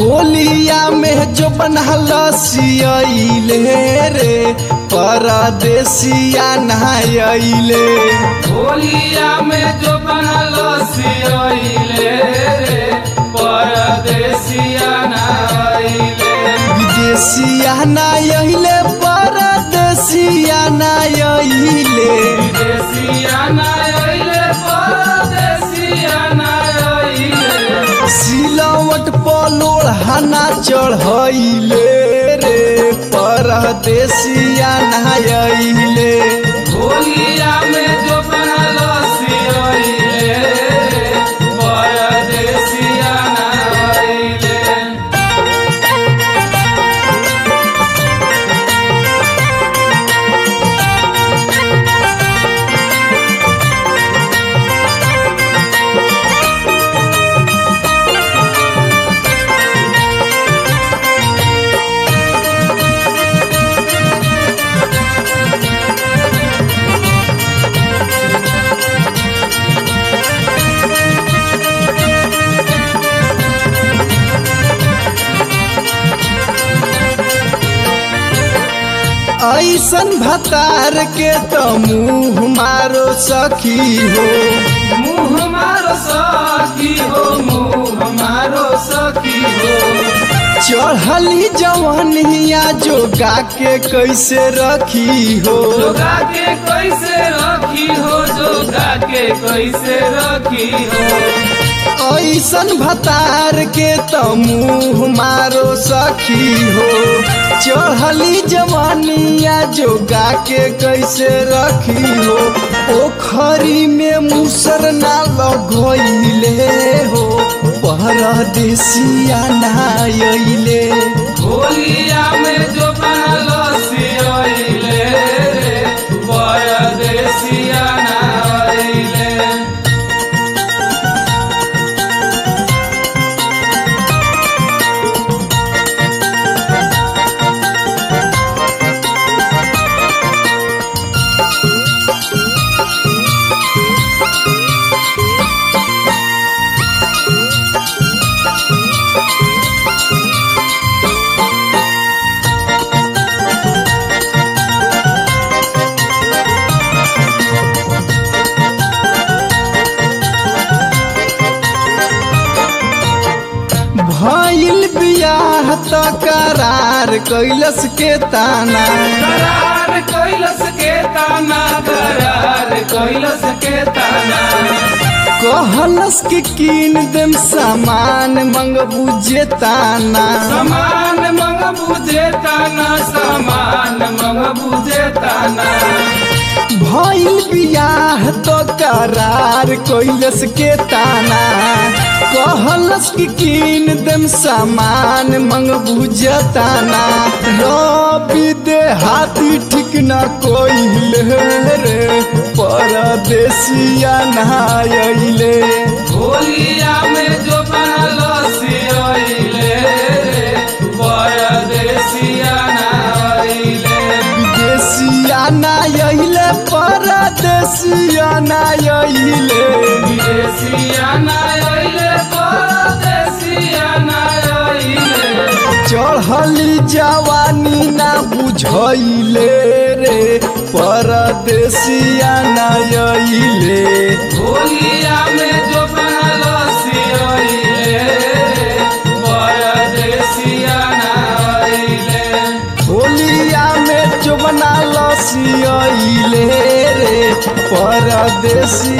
होलिया में जो बनहलसियले रे परदेसिया नहायले। होलिया में जो बनहलसियले रे परदेसिया नहायले। विदेशिया नहायले परदेसिया नहायले। विदेशिया नहायले परदेसिया नहायले। सिलवट पलोड़ हना चढ़ैले रे परदेसिया नहायले। होलिया में जो बनहलसियले रे परदेसिया नहायले। ऐसन भतार के तो मुँह मारो सखी हो। मुँह मारो सखी हो, मुँह मारो सखी हो। चढ़ली जवनिया जोगा के कैसे रखी हो। जोगा के कैसे रखी हो, जोगा के कैसे रखी हो। ऐसन भतार के तो मुँह मारो सखी हो। चढ़ली जवानिया जोगा के कैसे रखी हो। पोखरी में मुसर ना लगैले हो परदेसिया नहायले। होलिया में जो बनहलसियले रे परदेसिया नहायले। भइल बियाह त करार कैलस के ताना। करार कैलस के ताना, करार कैलस के ताना। कहलस कि कीन देम सामान मंगबू जे ताना। समान मंगबू जे ताना, समान मंगबू जे ताना। भइल बियाह तो करार कैलस के ताना। कहलस कि कीन देम सामान मंगबू जे ताना। रवि दे हाथी ठीक न कोइले रे परदेसिया नहायले। होलिया में जो बनहलसियले रे परदेसिया नहायले। विदेशिया नहायले परदेसिया नहायले। विदेशिया नहायले परदेसिया नहायले। चढ़ली जवानी ना बुझैले रे परदेसिया नहायले। होलिया में जो बनहलसियले रे परदेसिया नहायले। होलिया में जो बनहलसियले रे परदेसिया